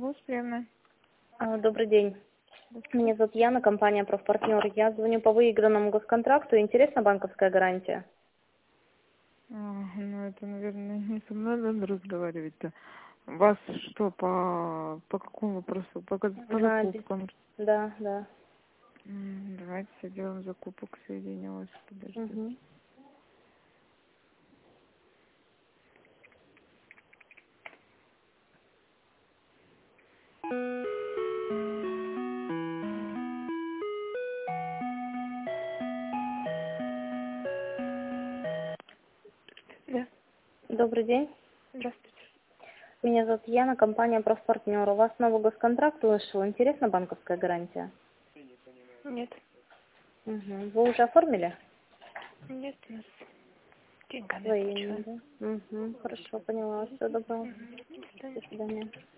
Госприемная. Добрый день. Меня зовут Яна, компания «Профпартнер». Я звоню по выигранному госконтракту. Интересна банковская гарантия? Ну, это, наверное, не со мной надо разговаривать-то. Вас что, по какому вопросу? По закупкам? Да. Давайте с отделом закупок соединю вас. Подождите. Угу. Да, Добрый день. здравствуйте. Меня зовут Яна, компания «Профпартнер». У вас новый госконтракт вышел. Интересна банковская гарантия? Нет, Угу. Вы уже оформили? нет, у нас деньгами Своими, оплачиваем. да? Угу. Хорошо, поняла. Всего доброго. До свидания. До свидания.